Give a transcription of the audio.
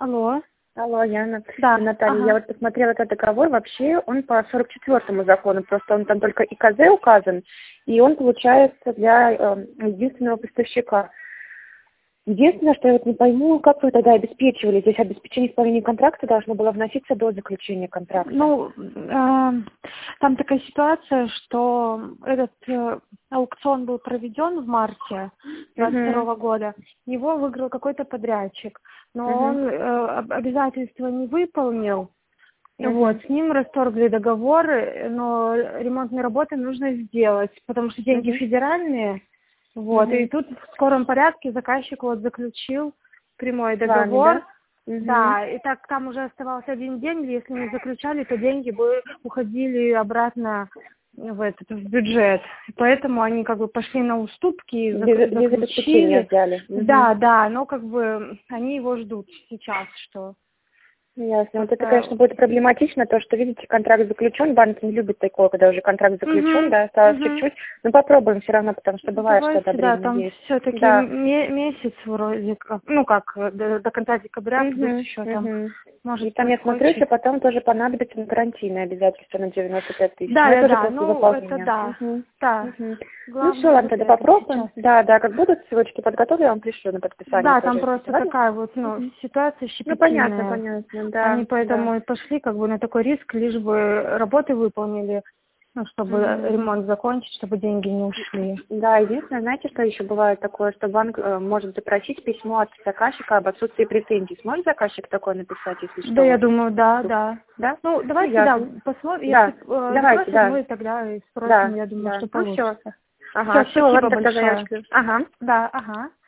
Алло. Алло, Яна. Да. Наталья, Ага. я вот посмотрела этот договор, вообще он по 44-му закону, просто он там только ИКЗ указан, и он получается для единственного поставщика. Единственное, что я вот не пойму, как вы тогда обеспечивали, здесь обеспечение исполнения контракта должно было вноситься до заключения контракта. Ну, там такая ситуация, что этот аукцион был проведен в марте 2022 года. Его выиграл какой-то подрядчик, но он обязательства не выполнил. Вот, с ним расторгли договор, но ремонтные работы нужно сделать, потому что деньги федеральные. Вот, и тут в скором порядке заказчик вот заключил прямой договор. Да, и так там уже оставался один день, если не заключали, то деньги бы уходили обратно в бюджет. Поэтому они как бы пошли на уступки и заключили. Да, но как бы они его ждут сейчас, что... Ясно. Вот это, конечно, будет проблематично, то, что, видите, контракт заключен, банк не любит такого, когда уже контракт заключен, да, осталось чуть-чуть, но попробуем все равно, потому что бывает, что одобрение там есть. все-таки месяц вроде как, до конца декабря, плюс еще там, может, и там, я смотрю, еще потом тоже понадобится на гарантийное обязательство на 95 тысяч. Да, это да. Ну все, ладно, тогда попробуем. Да, как будут ссылочки подготовлю, я вам пришлю на подписание. Да, там просто такая вот, ситуация щепетильная. Ну, понятно, да. Они поэтому и пошли как бы на такой риск, лишь бы работы выполнили, чтобы ремонт закончить, чтобы деньги не ушли. Да, единственное, знаете, что еще бывает такое, что банк может запросить письмо от заказчика об отсутствии претензий. Сможет заказчик такое написать, если что? Да, я думаю, да. Да? Ну, давайте, посмотрим. Если запросят, мы тогда и спросим, я думаю, что получится. Все, ладно, спасибо большое. Ага. Да, ага.